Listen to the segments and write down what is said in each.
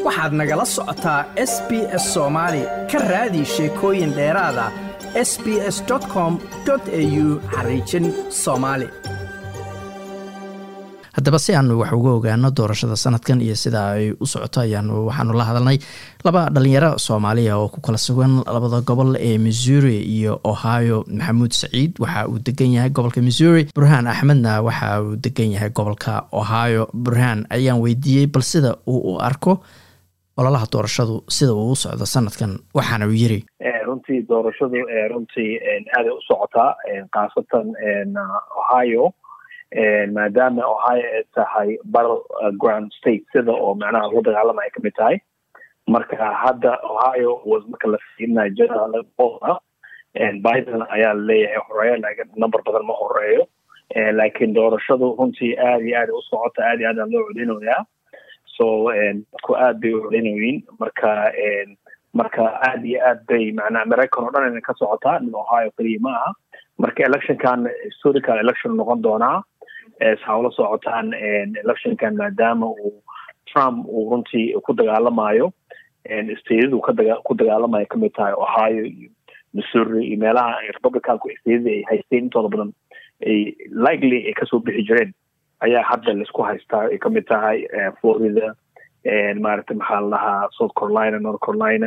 waxaad nagala socotaa SBS Soomaali ka raadi sheekooyin dheeraad ah sbs.com.au/Somali. haddaba si aanu wax uga ogaano doorashada sanadkan iyo sida ay u socoto waxaanu la hadalnay laba dhalinyaro Soomaaliya oo ku kala sugan labada gobol ee Missouri iyo Ohio. Maxamuud Saciid waxa uu degan yahay gobolka Missouri, Burhaan Axmedna waxa uu degan yahay gobolka Ohio. Burhaan ayaan weydiiyey bal sida uu u arko ololaha doorashadu sida uu u socdo sanadkan, waxaana uu yiri runtii doorashadu runtii aad u socotaa qaasatan Ohio maadaama Ohio ay tahay battleground state sida oo macnaha lagu dagaalamay ka mid tahay. marka hadda Ohio marka la fiirinayo general Biden ayaa leeyahay horeeyo laakiin number badan ma horeeyo, laakiin doorashadu runtii aad iyo aad u socota, aad iyo aad loo codeynayaa. so ku aad bay u codeynayiin marka aad iyo aad bay macnaha American oo dhan ka socotaa, Ohio kaliya ma aha. marka electionkan historical election noqon doonaa saawlo socotaan electionkan maadaama uu Trump uu runtii ku dagaalamayo isteedadu ku dagaalamayo kamid tahay Ohio iyo Missouri iyo meelaha Republicanku isteedada ay haysteen intooda badan ay likely ay kasoo bixi jireen ayaa hadda la isku haystaa ay kamid tahay Florida maaragtay maxaa la dhahaa South Carolina, North Carolina,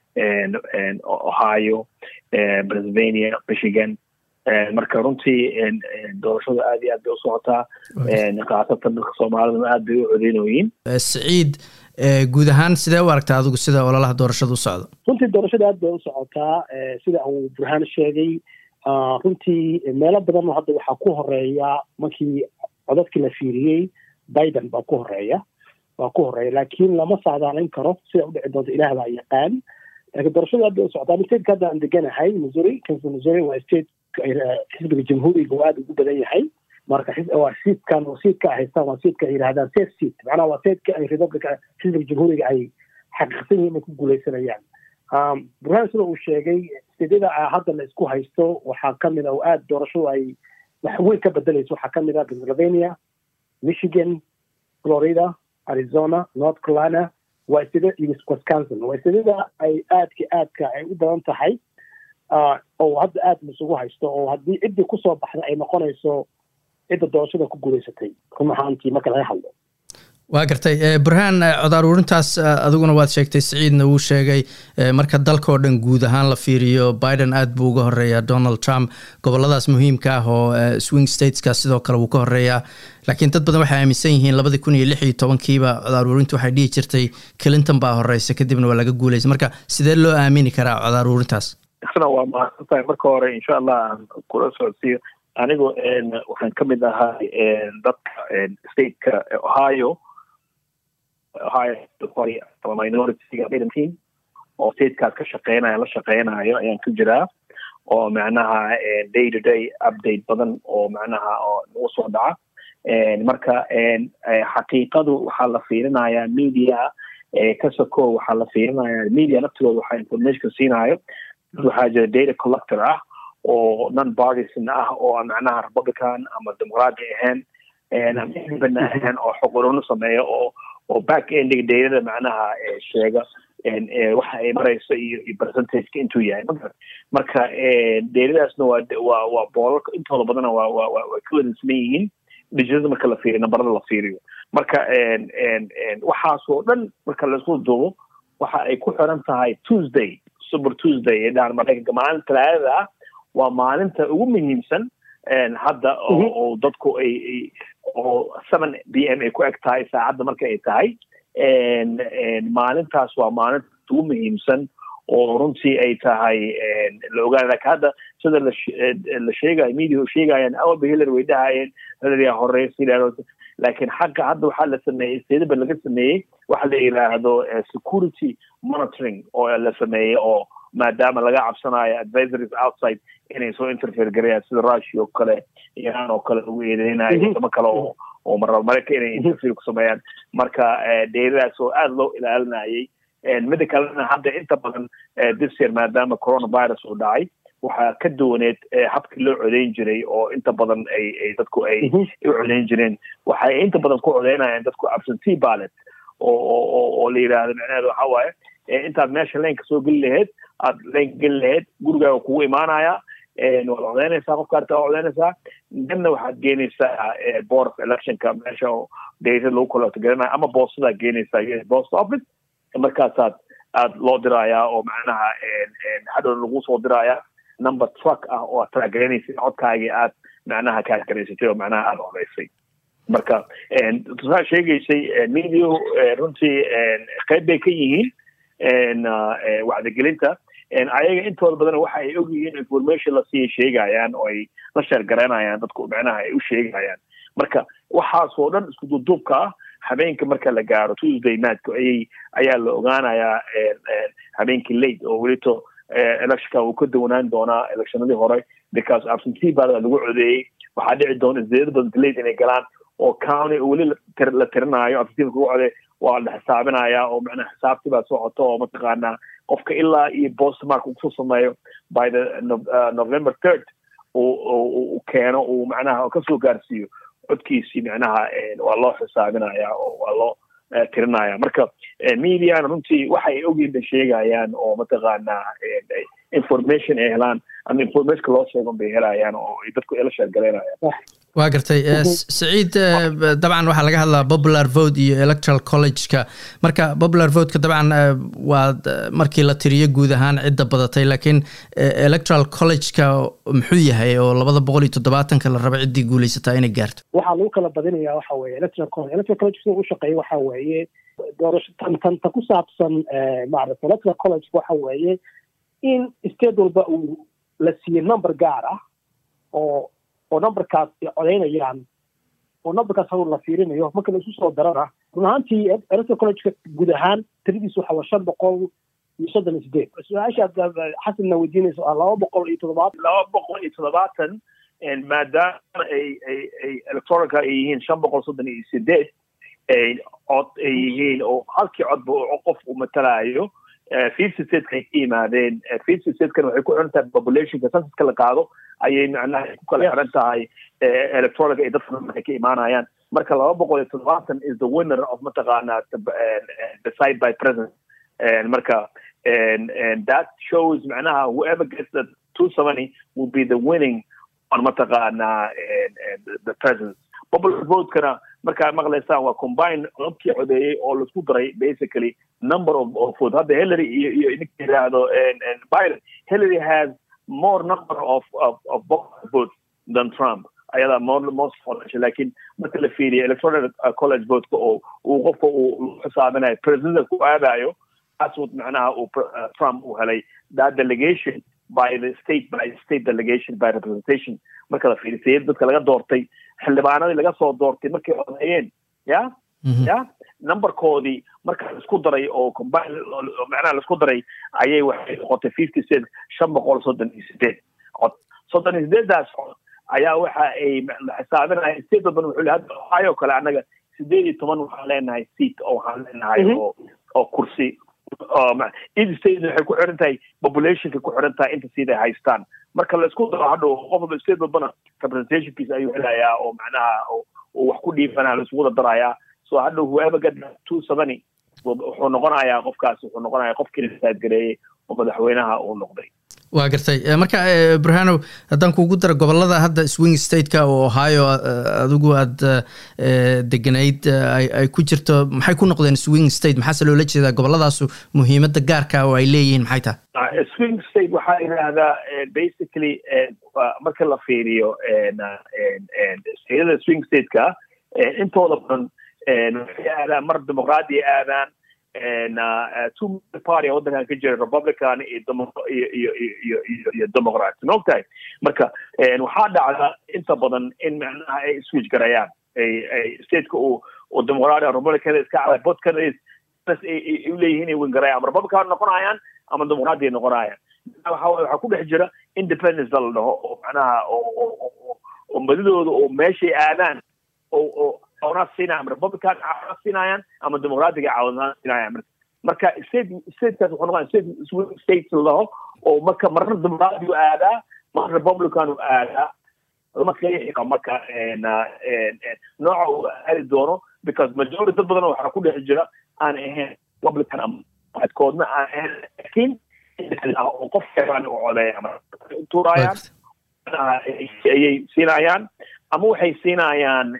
Ohio, Pennsylvania, Michigan. marka runtii doorashada aad iyo aad bay u socotaa, qaasatan dadka Soomaalida aad bay u codeynayeen. Saciid, guud ahaan sidee u aragtaa adigu sida ololaha doorashadu u socdo? runtii doorashada aad bay u socotaa sida uu Burhaan sheegay. runtii meelo badan oo hadda waxaa ku horeeya markii codadkii la fiiriyey Biden baa ku horeeya laakiin lama saadaalin karo sida u dhici doonto Ilaah baa yaqaan. laakiin doorashada aad bay u socotaa. state hadda aan deganahay Missouri, Kansas Missouri waa state xisbiga jamhuuriga aad ugu badan yahay. marka waa seedka ay haystaan waa seedka ay yiraahdaan safe seat, macnaha waa seedka ay Republican xisbiga jamhuuriga ay xaqiiqsan yihiin inay ku guuleysanayaan. Burhaan sida uu sheegay sidida hadda la isku haysto waxaa kamid ah aad doorashadu ay wax weyn ka bedelayso. waxaa kamid ah Pennsylvania, Michigan, Florida, Arizona, North Carolina, Wisconsin. waa sidida ay aadka ay u badan tahay oo hadda aad isugu haysto, oo haddii ciddii kusoo baxda ay noqonayso cidda doorashada ku guuleysatay run ahaantii marka laga hadlo. waa gartay. Burhaan, cod aruurintaas adiguna waad sheegtay, Saciidna wuu sheegay marka dalka oo dhan guud ahaan la fiiriyo Biden aad buu uga horeeyaa Donald Trump. goboladaas muhiimka ah oo swing stateska sidoo kale wuu ka horeeyaa, laakiin dad badan waxay aaminsan yihiin 2016 cod aruurintu waxay dhihi jirtay Clinton baa horeysa kadibna waa laga guuleysay. marka sidee loo aamini karaa cod aruurintaas? waa mahadsantahay. marka hore insha Allah aan kula socodsiiyo anigu waxaan kamid ahay dadka stateka Ohio minority oo statekaas ka la shaqeynayo ayaan ku jiraa, oo macnaha day to day update badan oo macnaha oo nagu soo dhaca. marka xaqiiqadu waxaa la fiirinayaa media kasoo waxaa la fiirinayaa media naftooda waxaa information siinayo. waxaa jira data collector ah oo non-partisan ah oo macnaha Republican ama Democrat ahayn oo xog ururin sameeyo oo back ending data macnaha sheega waxa ay marayso iyo percentage intuu yahay. marka dataasna waa boolalka intooda badan waa ka wada sameeyeen dijada marka la fiiriyo nambarada la fiiriyo. marka waxaas oo dhan marka la isku duubo waxa ay ku xiran tahay Super Tuesday ee dhaan Mareykanka. maalinta Talaadada waa maalinta ugu muhiimsan hadda oo dadku ay 7 PM ay ku eg tahay saacadda marka ay tahay. maalintaas waa maalinta ugu muhiimsan oo runtii ay tahay la ogaanay. hadda sida la sheegay media sheegayaan awba Hillary way dhahayeen Hillary horeysa, laakiin xagga hadda waxaa la sameeyey sidaba laga sameeyey waxa la yiraahdo security monitoring oo la sameeyey, oo maadaama laga cabsanayo advisories outside inay soo interfere gareeyaan sida Russia oo kale, Iran oo kale ugu eedeynayo ama kale oo Mareykanka inay interfere ku sameeyaan. marka dheeraas oo aad loo ilaalinayay. mid kalena hadda inta badan this year maadaama coronavirus uu dhacay waxaa ka duwaneed habkii loo codeyn jiray oo inta badan ay dadku ay u codeyn jireen. waxay inta badan ku codeynayaan dadku absentee ballot oo la yiraahdo macnaheedu waxa waaye intaad meesha leenka soo geli lahayd aad leenka geli lahayd gurigaaga kugu imaanaya waad codeynaysaa qofka arta waa codeynaysaa danna waxaad geenaysaa board of electionka meesha data lagu collecto garanayo ama boostadaa geenaysaa US post office markaasaad aad loo dirayaa oo macnaha hadhow lagu soo dirayaa number truck ah oo aad taageeraysay codkaagii aad macnaha kaa garaysatay oo macnaha aad codeysay marka tusaa sheegaysay media runtii qayb bay ka yihiin wacdigelinta ayaga intooda badan waxa ay ogyihiin information la sii sheegayaan oo ay la sheer garanayaan dadku macnaha ay u sheegayaan marka waxaas oo dhan isku duubka ah habeenka marka la gaaro Tuesday night ayaa la ogaanayaa habeenkii late oo welito electionka uu ka doonaan doonaa electionadii hore because absentee baa lagu codeeyay waxaa dhici doona isdeed badan late inay galaan oo county weli la tirinayo absentee lagu codeey waa la xisaabinayaa oo macnaha xisaabtii baa socoto oo mataqaanaa qofka ilaa iyo postmark uu soo sameeyo by the November 3rd uu keeno uu macnaha ka soo gaarsiiyo codkiisii macnaha waa loo xisaabinayaa oo waa loo tirinaya marka media runtii waxay ogyihiin bay sheegayaan oo mataqaanaa information ay helaan ama information loo sheego bay helayaan oo dadku ila sheegalayaan waa gartay Saciid dabcan waxa laga hadlaa popular vote iyo electoral college-ka marka popular vote-ka dabcan waa markii la tiriyo guud ahaan cidda badatay laakiin electoral college-ka muxuu yahay oo 270 la rabo ciddii guuleysata inay gaarto waxa lagu kala badinayaa waxa weeye electoral college uu shaqeeyo waxa weeye doorasho tan ku saabsan maaragtay electoral college waxa weeye in state walba uu la siiyo number gaar ah oo numberkaas ay codeynayaan oo numberkaas la fiirinayo marka la isu soo darana run ahaantii electoral college guud ahaan tiradiisu waxa waa 538 su-aasha xasanna weydiinayso 270 maadaama ay electoralka ay yihiin 538 cod ay yihiin oo halkii codba qof uu matalayo 50 states ay yimaadeen 50 states kan waxay ku xiran tahay populationka censuska la qaado ayay macnaha ku kala xiran tahay electoralka ay dadka ka imaanayaan marka 270 is the winner of mataqaana decide by president marka and that shows macnaha whoever gets the 270 will be the winning on mataqaana the president popular vote kana marka maqlaysaan waa combine codkii codeeyay oo la isku daray basically number of votes hadda Hillary iyo ninka yiraahdo Biden Hillary has more number of votes than Trump ayada most followers laakiin marka la fiiriyo electoral college vote oo qofka uu xisaabinayo president ku aadayo aswad macnaha Trump uu helay that delegation by the state delegation by representation marka la fiiriyo dadka laga doortay xildhibaanadii laga soo doortay markay codeeyeen ya numberkoodii marka la isku daray oo combine macnaha la isku daray ayay waxay noqotay 50 cent 538 cod 38daas ayaa waxa ay xisaabinayaan state badan wuxuu leeyahay hadda kale anaga 18 waxaan leenahay seat oo waxaan leenahay oo kursi each state waxay ku xiran tahay populationka ku xiran tahay inta sida haystaan marka la isku daro hadhow qofba state badan representation piece ayuu helayaa oo macnaha oo wax ku dhiifanaa la isku darayaa so hadhow whoever get 270 wuxuu noqonayaa qofkaas wuxuu noqonayaa qofkii la saadgareeyay oo madaxweynaha uu noqday waa gartay marka Burhano haddaan kugu daro gobolada hadda swing state-ka oo Ohio adigu aad deganayd ay ku jirto maxay ku noqdeen swing state maxaa loola jeedaa goboladaas muhiimadda gaarka oo ay leeyihiin maxay tahay swing state waxa yiraahdaa basically marka la fiiriyo state swing state-ka intooda badan waxay aadaan mar dimuqraadi aadaan two party waddankan ka jira Republican iyo Democrat noqday marka waxaa dhacda inta badan in macnaha ay switch garayaan ay state-ka oo Democrat Republican iska cad podcast ay leeyihiin win garayaan Republican noqonayaan ama Democrat noqonayaan waxa ku dhex jira independence la dhaho oo macnaha oo madadooda oo meeshay aadaan oo caawnaan Republican caawnaan ama Democratic caawnaan marka state-kaas wuxuu noqon state laho oo marka marna Democratic aadaa marna Republican aadaa lama qeexi marka nooca uu aadi doono because majority dad badan waxaa ku dhex jira aan ahayn Republican ama codkoodna aan ahayn laakiin oo qof kale oo codeeya ama tuurayaan ayay siinayaan ama waxay siinayaan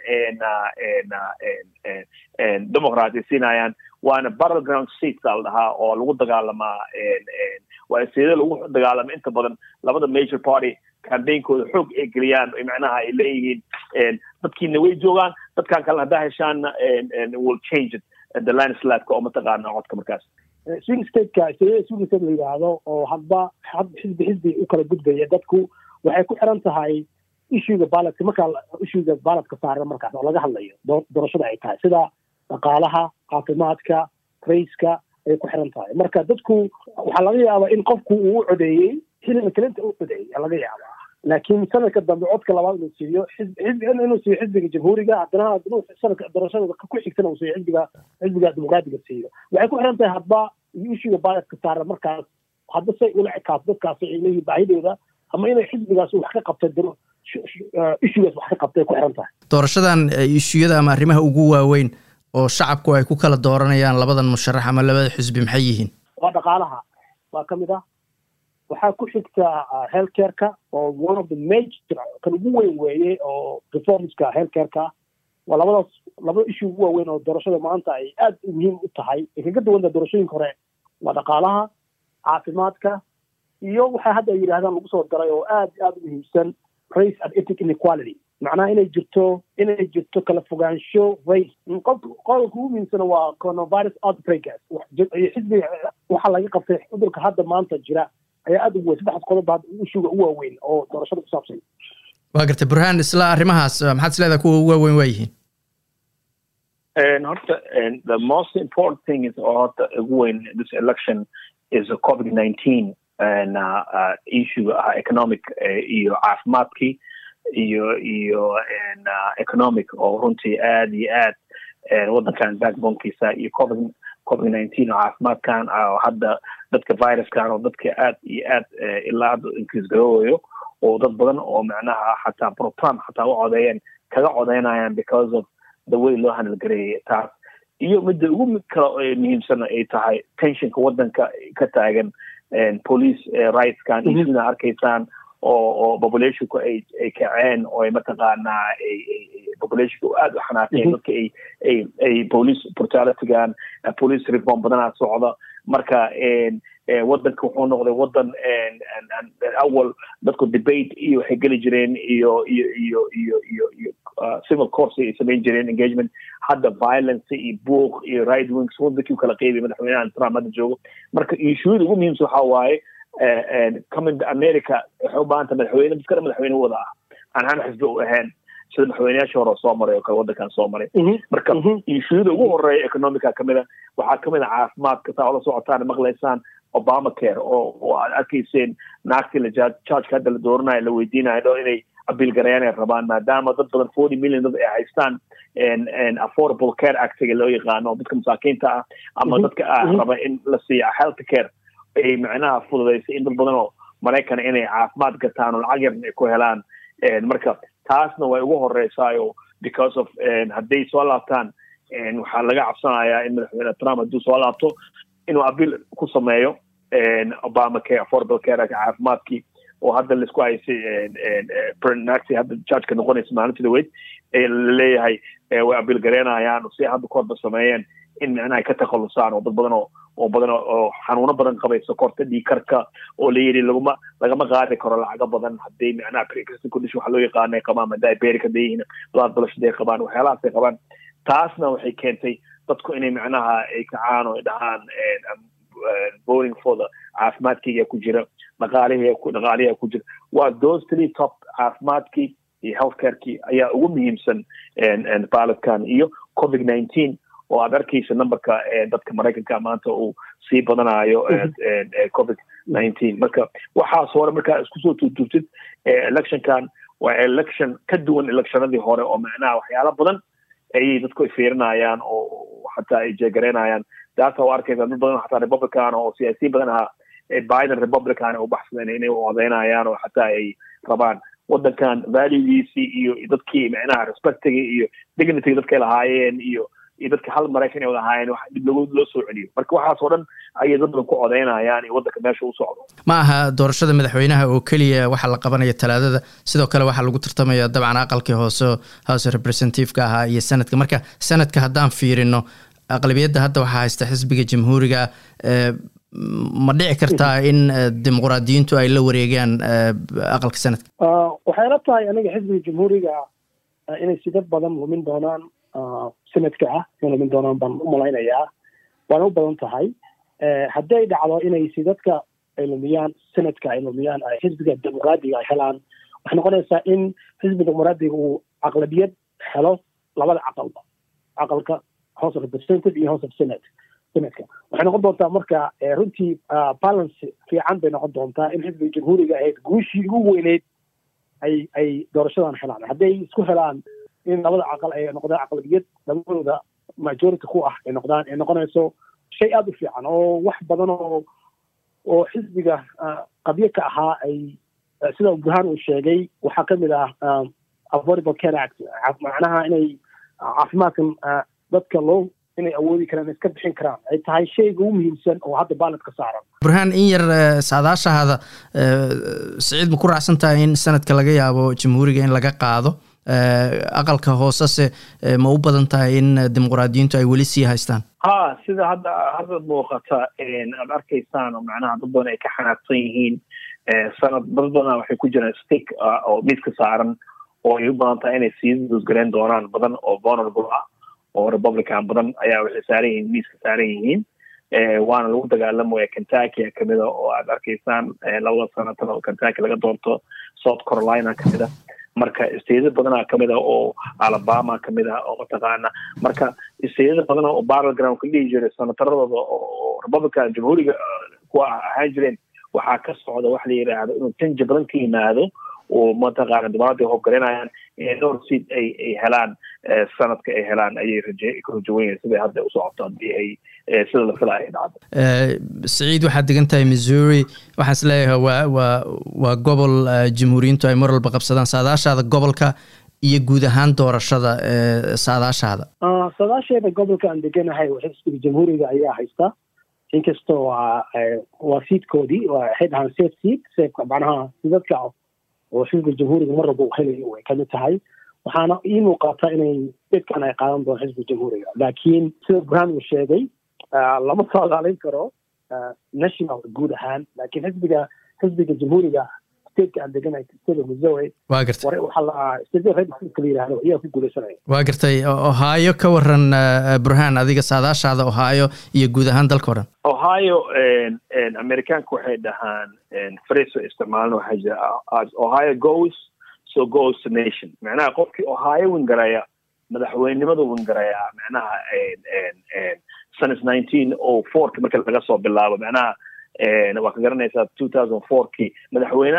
Democratic siinayaan waana battleground seats aldaha oo lagu dagaalamaa waa sidoo lagu dagaalamo inta badan labada major party campaign-kooda xoog ay geliyaan macnaha ay leeyihiin dadkiina way joogaan dadkan kale hadda heshaan will change it the landslide oo mataqaana codka markaas swing state-ka swing state la yidhaahdo oo hadba xisbi u kala gudbaya dadku waxay ku xiran tahay issuega baaladka markaa issuega baaladka saaran markaas oo laga hadlayo doorashada ay tahay sida dhaqaalaha caafimaadka rayska ay ku xiran tahay marka dadku waxaa laga yaabaa in qofku uu codeeyey Hillary Clinton uu codeeyey laga yaabaa laakiin sanadka dambe codka labaad inuu siiyo xisbiga jamhuuriga haddana sanadka doorashada ku xigtana uu siiyo xisbiga dimuqraadiga siiyo waxay ku xiran tahay hadba issuega baaladka saaran markaas hadda say ula ekaato dadkaasi ay leeyihiin baahidooda ama inay xisbigaas wax ka qabtay issuegaas wax ka qabtay ku xiran tahay doorashadan issue-yada ama arrimaha ugu waaweyn oo shacabku ay ku kala dooranayaan labadan musharax ama labada xisbi maxay yihiin waa dhaqaalaha waa ka mid ah waxaa ku xigta healthcare-ka oo one of the major kan ugu weyn weeye oo reformska healthcare-ka waa laba issue ugu waaweyn oo doorashada maanta ay aad muhiim u tahay ay kaga duwanta doorashooyinka hore waa dhaqaalaha caafimaadka iyo waxaa hadda ay yidhahdaan lagu soo daray oo aad u muhiimsan race and ethnic inequality macnaha inay jirto kala fogaansho race qodobka ugu muhiimsana waa coronavirus outbreakers xisbiga waxaa laga qabtay cudurka hadda maanta jira ayaa aad ugu weyn saddexdaas qodob hadda issuega ugu waaweyn oo doorashada ku saabsan waa gartay burhaan isla arrimahaas maxaad isleedahay kuwa ugu waaweyn waa yihiin horta the most important thing is horta ugu weyn this election is a COVID-19 and issue economic iyo caafimaadkii iyo economic oo runtii aad iyo aad wadankan backbone-kiisa iyo COVID-19 oo caafimaadkan hadda dadka viruskan oo dadka aad iyo aad ilaa hadda increase garooyo oo dad badan oo macnaha xataa pro-Trump xataa u codeeyeen kaga codeynayaan because of the way loo handle gareeyay taas iyo midda ugu kale muhiimsan ay tahay tensionka wadanka ka taagan police rights-kan isuna arkaysaan oo populationku ay kaceen oo ay mataqaanaa populationku aad u xanaaqeen dadka ay police brutality-gan police reform badanaa socda marka wadanka wuxuu noqday wadan awal dadku debate iyo waxay geli jireen iyo civil course ay samayn jireen engagement hadda violence iyo buuq iyo right wings wadankii kala qeybay madaxweynaha Trump hadda joogo marka issuega ugu muhiimsan waxaa waaye coming to America wuxuu baanta madaxweyne wada ah aan hal xisbi u ahayn sida madaxweynayaasha hore soo maray oo kale wadankan soo maray marka issuega ugu horeeya economica kamida waxaa kamid ah caafimaadka taa la socotaan maqlaysaan Obamacare oo aad arkayseen naagtii la charge hadda la dooranayo la weydiinayo inay abiil gareeyaan ay rabaan maadaama dad badan 40 million dad ay haystaan affordable care act loo yaqaano dadka masaakiinta ah ama dadka raba in la siiyo health care ay macnaha fududeysay in dad badan oo Mareykan inay caafimaad gataan oo lacag yar ay ku helaan marka taasna way ugu horeysaayo because of hadday soo laabtaan waxaa laga cabsanayaa in madaxweyne Trump hadduu soo laabto inuu abiil ku sameeyo Obamacare affordable care caafimaadkii oo hadda la isku haysay naagtii hadda judge-ka noqonaysa maalintii dhaweyd leeyahay way abiil gareynayaan si hadda koorba sameeyeen in macnaha ay ka takhalusaan oo dad badan oo xanuuno badan qabay sokorta dhiigkarka oo la yiri lagama qaadi karo lacaga badan haddii macnaha pre-existing condition waxa loo yaqaan ay qabaan diabetic hadii blood pressure ay qabaan waxyaalahaas ay qabaan taasna waxay keentay dadku inay macnaha ay kacaan oo dhahaan voting for the caafimaadkiga ku jira dhaqaalihiga ku jira waa those three top caafimaadkii iyo healthcare-kii ayaa ugu muhiimsan baaladkan iyo COVID-19 oo aad arkaysa numberka dadka Mareykanka maanta uu sii badanayo COVID-19 marka waxaas hore markaa isku soo tuurtid electionkan waa election ka duwan electionadii hore oo macnaha waxyaalo badan ay dadku fiirinayaan oo xataa ay jeegareynayaan taasoo arkaysa dad badan xataa Republican oo siyaasi badan ah Biden Republican oo baxsan inay u codeynayaan oo xataa ay rabaan wadankan valuegiisii iyo dadkii macnaha respectiga iyo dignity dadkay lahaayeen iyo dadka hal Mareykan ay lahaayeen wax dib loo soo celiyo marka waxaas oo dhan ayay dad badan ku codeynayaan in wadanka meesha u socdo ma aha doorashada madaxweynaha oo kaliya waxa la qabanaya talaadada sidoo kale waxa lagu tartamaya dabcan aqalkii hoose House Representative-ka ahaa iyo sanadka marka sanadka haddaan fiirino aqlabiyadda hadda waxaa haysta xisbiga jamhuuriga ma dhici kartaa in dimuqraadiyiintu ay la wareegaan aqalka sanadka waxay la tahay aniga xisbiga jamhuuriga inay sidad badan lumin doonaan sanadka inay lumin doonaan baan u malaynayaa waana u badan tahay hadday dhacdo inay sidadka ay lumiyaan sanadka ay lumiyaan xisbiga dimuqraadiga ay helaan waxay noqonaysaa in xisbiga dimuqraadiga uu aqlabiyad helo labada aqalka House of Representatives iyo House of Senate sanadka waxay noqon doontaa marka runtii balance fiican bay noqon doontaa in xisbiga jamhuuriga ay guushii ugu weyneed ay doorashadan helaan hadday isku helaan in labada aqal ay noqdaan aqlabiyad labadooda majority ku ah ay noqonayso shay aad u fiican oo wax badan oo xisbiga qabyo ka ahaa ay sida Burhan uu sheegay waxaa kamid ah Affordable Care Act macnaha inay caafimaadkan dadka loo inay awoodi karaan iska bixin karaan ay tahay shayga ugu muhiimsan oo hadda baaladka saaran Burhan in yar saadaashaada Saciid ma ku raacsan tahay in sanadka laga yaabo jamhuuriga in laga qaado aqalka hoosase ma u badan tahay in dimuqraadiyiintu ay weli sii haystaan sida hadda muuqata aad arkaysaan oo macnaha dad badan ay ka xanaaqsan yihiin sanad dad badan waxay ku jiraan stick oo miiska saaran oo ay u badan tahay inay sii dusgaleen doonaan badan oo vulnerable ah oo Republican badan ayaa waxay saaran yihiin miiska saaran yihiin waana lagu dagaalamaya Kentucky kamida oo aad arkaysaan labada sanadan oo Kentucky laga doorto South Carolina kamida marka isteedada badan kamida oo Alabama kamida oo mataqaana marka isteedada badan oo battleground ka dhigi jiray sanataradooda oo Republican jamhuuriga ku ahaan jireen waxaa ka socda wax la yiraahdo inuu change badan ka yimaado oo mataqaana dimuqraadiga hoggaanayaan in dhowr seat ay helaan sanadka ay helaan ayay rajaynayaan sida hadda u socoto hadii ay sida la filayo dhacdo Saciid waxaad degan tahay Missouri waxaan isleeyahay waa gobol jamhuuriyiintu ay mar walba qabsadaan saadaashaada gobolka iyo guud ahaan doorashada saadaashaada saadaasheeda gobolka aan deganahay xisbiga jamhuuriga ayaa haysta inkastoo waa seatkoodii waxay dhahaan safe seat macnaha sidadka oo xisbiga jamhuuriga mar walba uu helayo way kamid tahay waxaana ii muuqata inay dadkan ay qaadan doon xisbiga jamhuuriga laakiin sida Burhan uu sheegay lama saadaalin karo national guud ahaan laakiin xisbiga jamhuuriga state aan deganahay sida Missouri waa gartay waxa la sida red kale yiraahdo ayaa ku guuleysanaya waa gartay Ohio ka waran Burhan adiga saadaashaada Ohio iyo guud ahaan dalka waran Ohio Americaanku waxay dhahaan phrase isticmaalno waxa jira Ohio goes so goes the nation macnaha qofkii Ohio wingaraya madaxweynimada wingaraya macnaha since 1904 marka laga soo bilaabo macnaha waa ka garanaysaa 2004kii madaxweyne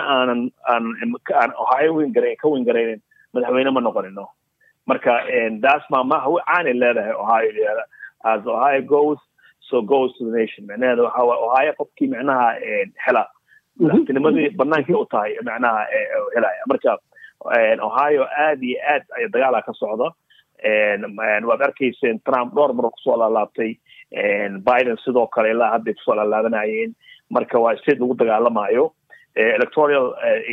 aan Ohio wingaraynin madaxweyne ma noqonino marka daas maamaha waxaan leedahay Ohio as Ohio goes so goes to the nation macnaheedu waxa Ohio qofkii macnaha hela madaxtinimadii bannaankii u tahay macnaha helaya marka Ohio aad iyo aad ay dagaal ka socdo waad arkayseen Trump dhowr mar kusoo laabtay Biden sidoo kale ilaa hadda kusoo laabanayeen marka waa state lagu dagaalamayo electoral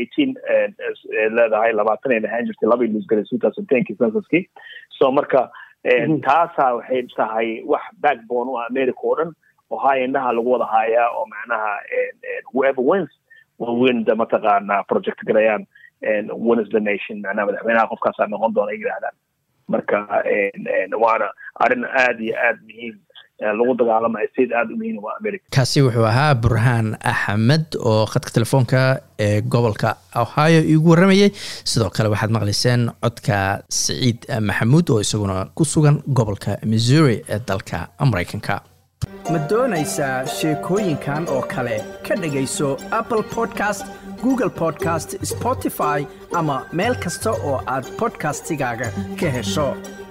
18 leedahay 20 ay ahaan jirtay laba ilus galay 2010 censuskii so marka taasa waxay tahay wax backbone u America oo dhan Ohio indhaha lagu wada hayaa oo macnaha whoever wins will win the mataqaana project garayaan wins the nation macnaha madaxweynaha qofkaas aan noqon doona yiraahdaan marka waana arrin aad iyo aad muhiim lagu dagaalamayo sida aad u muhiim waa America kaasi wuxuu ahaa Burhan Ahmed oo khadka telefoonka ee gobolka Ohio igu waramayay sidoo kale waxaad maqlayseen codka Saciid Maxamuud oo isaguna ku sugan gobolka Missouri ee dalka Mareykanka ma doonaysaa sheekooyinkan oo kale ka dhagayso Apple Podcast Google Podcast Spotify ama meel kasta oo aad podcastigaaga ka hesho